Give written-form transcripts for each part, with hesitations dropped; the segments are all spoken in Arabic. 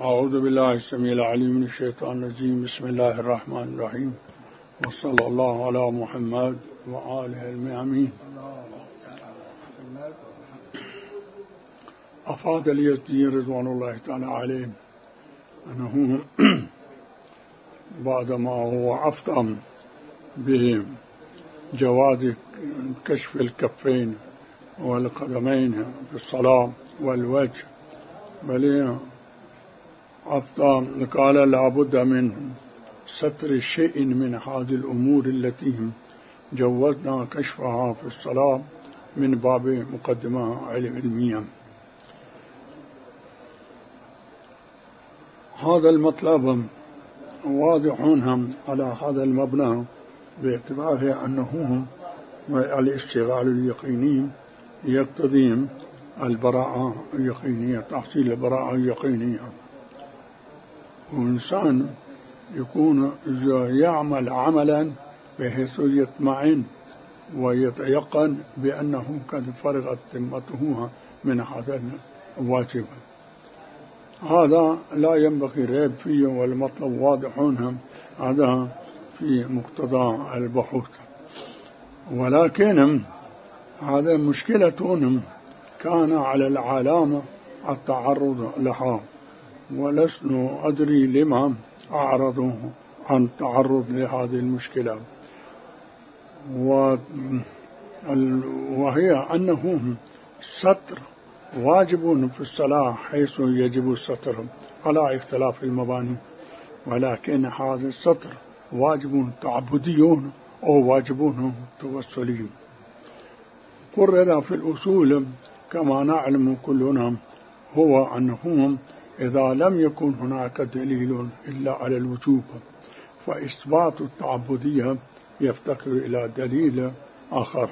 أعوذ بالله السميع العليم من الشيطان الرجيم. بسم الله الرحمن الرحيم، وصلى الله على محمد وآله الميامين. أفاد اليزدي رضوان الله تعالى عليه أنه بعدما هو أفطم بجواز كشف الكفين والقدمين في الصلاة والوجه، بل أفطم قال لابد من ستر شيء من هذه الأمور التي جوزنا كشفها في الصلاة من باب مقدمة علمية. هذا المطلب واضح على هذا المبنى باعتبار أنه الاشتغال اليقيني يقتضي البراءة اليقينية، تحصيل البراءة اليقينية، وإنسان يكون يعمل عملا بحيث يطمئن ويتيقن بأنه قد فرغت ذمته من هذا الواجب. هذا لا ينبغي ريب فيه، والمطلب واضح هذا في مقتضى البحوث. ولكن هذا مشكلة كان على العلامة التعرض لها، ولسنا أدري لما أعرضوا عن التعرض لهذه المشكلة، وهي أنه الستر واجب في الصلاة حيث يجب الستر على اختلاف المباني، ولكن هذا الستر واجب تعبدي أو واجب توسلي. قرر في الأصول كما نعلم كلنا هو أنه إذا لم يكن هناك دليل إلا على الوجوب فإثبات التعبدية يفتقر إلى دليل آخر،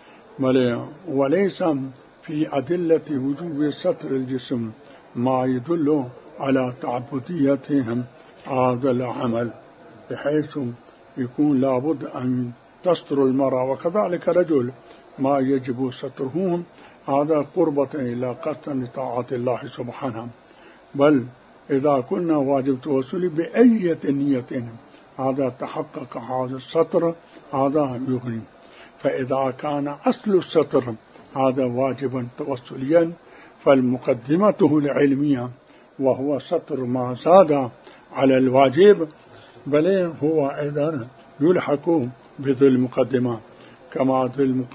وليس في أدلة وجوب ستر الجسم ما يدل على تعبديتهم هذا العمل، بحيث يكون لابد أن تستر المرأة وكذلك رجل ما يجب سترهم، هذا قربة إلى قصد لطاعة الله سبحانه. بل إذا كنا واجب توسل بأي نية هذا تحقق هذا الستر هذا يغني. فإذا كان أصل الستر هذا واجبا توسليا فالمقدمته العلمية وهو ستر ما زاد على الواجب، بل هو أيضا يلحق بذي المقدمة كما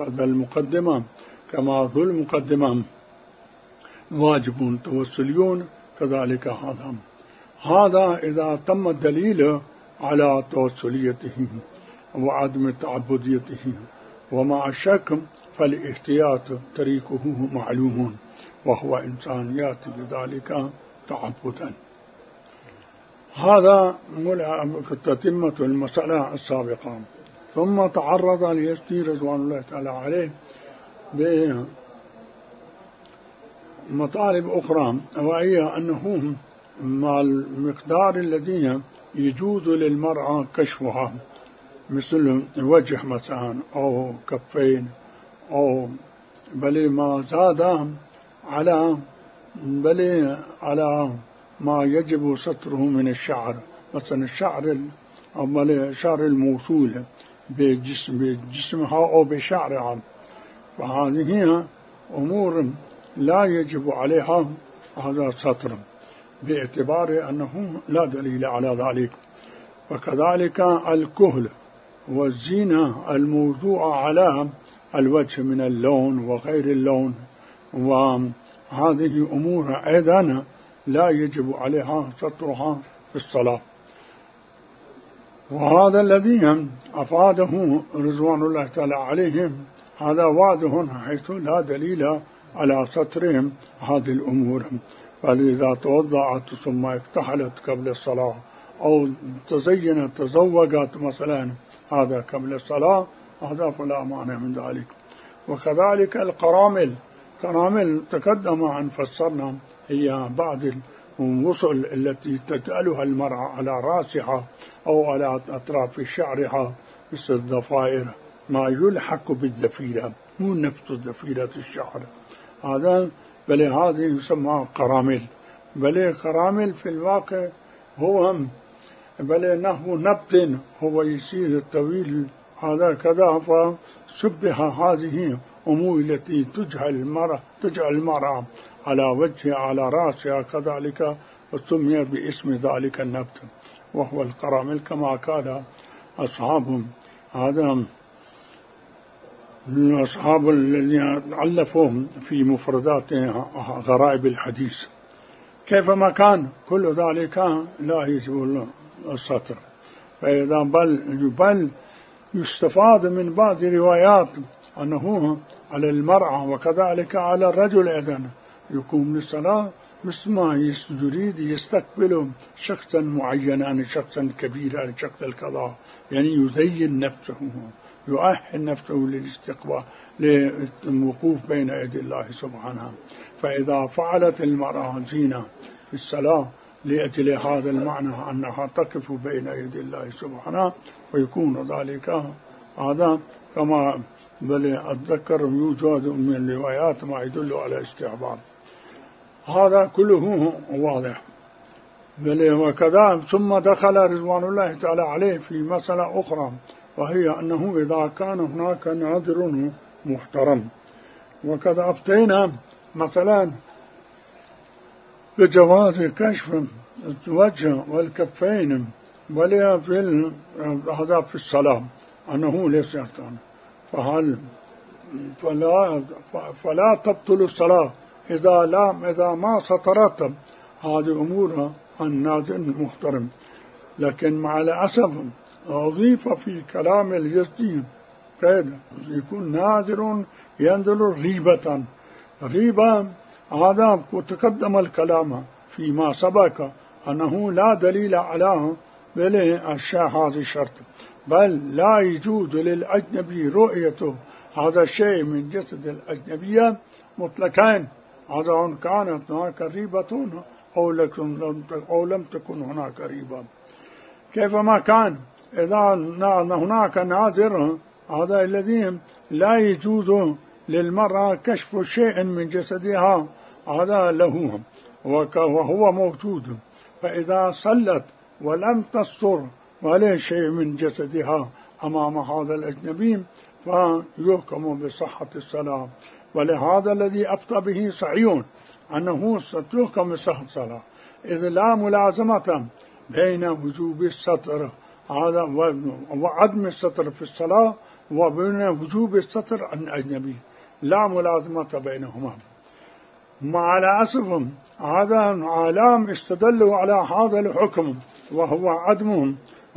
ذو المقدمة واجب توسليون كذلك هذا إذا تم الدليل على توسليته وعدم تعبديته. ومع الشك فالاحتياط طريقه معلوم، وهو إنسان يأتي بذلك تعبدا. هذا تتمة المسألة السابقة. ثم تعرض اليزدي رضوان الله تعالى عليه بمطالب أخرى، وهي أنه مع المقدار الذي يجوز للمرأة كشفها مثل وجه مثلا أو كفين أو بل ما زاد على ما يجب ستره من الشعر، مثلا الشعر الموصول بجسمها أو بشعرها، فهذه أمور لا يجب عليها هذا ستر باعتبار أنه لا دليل على ذلك. وكذلك الكهل والزينة الموضوع على الوجه من اللون وغير اللون، وهذه أمور أيضا لا يجب عليها سترها في الصلاة. وهذا الذي أفاده رضوان الله تعالى عليهم هذا واضح حيث لا دليل على سترهم هذه الأمور. فإذا توضعت ثم اكتحلت قبل الصلاة أو تزوجت مثلا هذا قبل الصلاة هذا فلا معنى من ذلك. وكذلك القرامل تقدم أن فسرنا هي بعض الوصل التي تجعلها المرأة على رأسها أو على أطراف شعرها مثل الضفائر، ما يلحق بالذفيرة مو نفس ذفيرة الشعر هذا، بل هذه يسمى قرامل بل كرامل في الواقع هو بل نحو نبت هو يسير الطويل هذا كذا، فشبه هذه أمور التي تجعل المرأة على وجهها على رأسها كذلك، وسمي باسم ذلك النبت وهو القرامل كما قال أصحابهم. هذا أصحاب الذين علفوهم في مفردات غرائب الحديث. كيفما كان كل ذلك لا يجب السطر، فإذا بل يستفاد من بعض روايات أنه على المرأة وكذلك على الرجل أيضا يقوم للصلاة مثل ما يريد يستقبل شخصا معينا، شخصا كبيرا، شخص القضاء، يعني يزين نفسه، يؤهل نفسه للاستقبال للوقوف بين يدي الله سبحانه. فإذا فعلت المرأة زينة في الصلاة لأجل هذا المعنى أنها تقف بين يدي الله سبحانه، ويكون ذلك هذا كما بل أتذكر يوجد من الروايات ما يدل على استحباب. هذا كله واضح. بل وكذا ثم دخل رضوان الله تعالى عليه في مسألة أخرى، وهي أنه إذا كان هناك ناظر محترم، وكذا أفتينا مثلا بجواز كشف الوجه والكفين ولا في هذا في الصلاة أنه ليس يحترم، فلا تبطل الصلاة إذا ما سترت هذه أمور الناظر المحترم. لكن مع الأسف أضيف في كلام اليزدي قيد يكون ناظر ينظر غيبة. هذا تقدم الكلام فيما سبق أنه لا دليل على هذا الشرط، بل لا يجوز للأجنبي رؤيته هذا الشيء من جسد الأجنبية مطلقا، هذا إن كانت هناك ريبة أو لم تكن هناك ريبة. كيفما كان إذا هناك ناظر هذا الذي لا يجوز للمرأة كشف شيء من جسدها هذا له وهو موجود، فإذا صلت ولم تستر ولا شيء من جسدها أمام هذا الأجنبي فيحكم بصحة الصلاة. ولهذا الذي أفتى به صحيح أنه ستحكم بصحة الصلاة، إذ لا ملازمة بين وجوب الستر هذا وعدم الستر في الصلاة وبين وجوب الستر عن الأجنبي، لا ملازمة بينهما. مع الأسف هذا عالم استدلوا على هذا الحكم، وهو عدم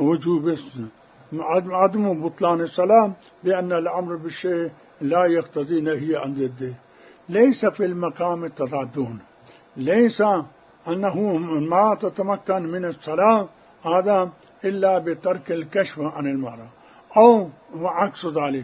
بطلان الصلاة، بأن الأمر بالشيء لا يقتضي نهي عن ضده. ليس في المقام التضادون، ليس أنه ما تتمكن من الصلاة هذا إلا بترك الكشف عن المرأة أو عكس ذلك،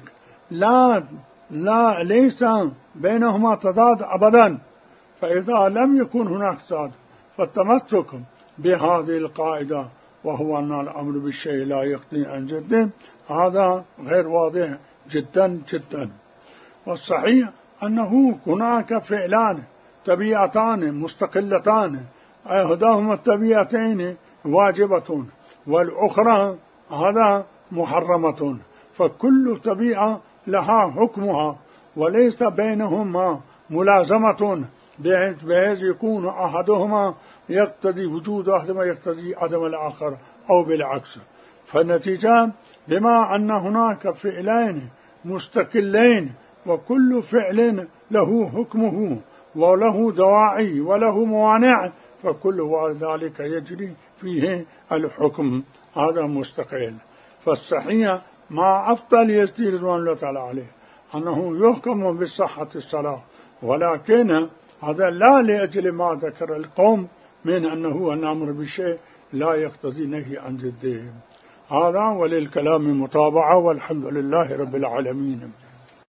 لا ليس بينهما تضاد أبدا. فإذا لم يكن هناك تضاد فالتمسك بهذه القاعدة، وهو أن الأمر بالشيء لا يقتضي عن ضده، هذا غير واضح جدا جدا. والصحيح أنه هناك فعلان طبيعتان مستقلتان، إحداهما الطبيعتين واجبة والأخرى هذا محرمة، فكل طبيعة لها حكمها وليس بينهما ملازمة بحيث يكون أحدهما يقتضي وجود أحدهما يقتضي عدم الآخر أو بالعكس. فالنتيجة بما أن هناك فعلين مستقلين وكل فعل له حكمه وله دواعي وله موانع، فكل ذلك يجري فيه الحكم هذا مستقل. فالصحيح ما أفضل يزدي رضوان الله تعالى عليه أنه يحكم بصحة الصلاة، ولكن هذا لا لأجل ما ذكر القوم من أنه الأمر بالشيء لا يقتضي نهي عن ضده. هذا وللكلام متابعة، والحمد لله رب العالمين.